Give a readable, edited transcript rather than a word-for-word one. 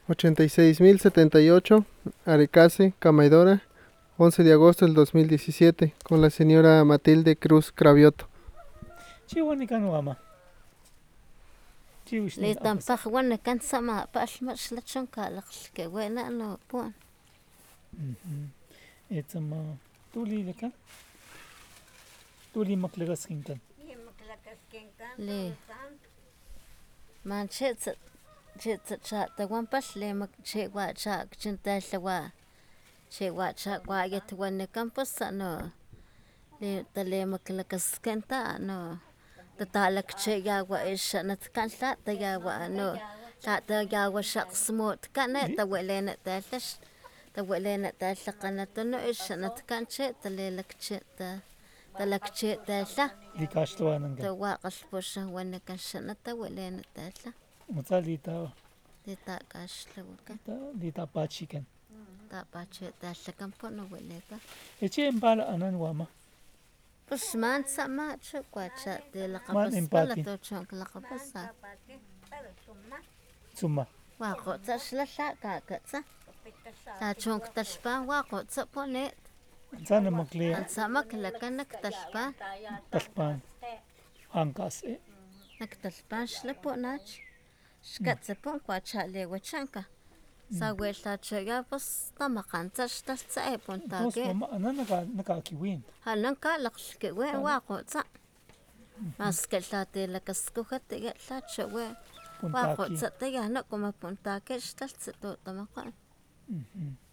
86.078, Arecase, Camaidora, 11 de agosto del 2017, con la señora Matilde Cruz Cravioto. Le tampaj wana kan sama paxmax la chonka la que buena no pon. Etzama tuli leka. Tuli maklagas kinkan. Le manchets cha ta wan pas le mak che wa cha chinta la wa che wa cha wa yet wan campus no le tale maklakas kenta no tatalak che ya wa isha nat kan ta ya wa no ta ya wa shaqs mot kan ta welena ta tash ta welena ta laqana no isha nat kan che tale lak che ta talak che ta la Likashtuanan ta wa qalposha wan kan shana ta welena ta la Mutalita Dita kashla waka. Dita pachikan. Ta pache ta lakan po no weleka. Eche empala anan wama. Pues man sa ma chukwacha de la Man kapas empati. pala to chonk la kapasa. Suma. Wako ta shla ka katsa. Ta chonk talpa wako ta ponet. Sana maklia An sama klakan nak talpa. talpan. Angkas Nak talpa shla po nach. Shkatsa po kwacha le wachanka. Sa vuelta choya pues tamakanta shtaltsa e ponta Tos ke. mama anan nakakiwin. Halan ka lakshke we wako tsa. Mas que la te la cascoja te ya la chewe. Wako Puntaki. tsa te ya no como punta que está el to tamaka.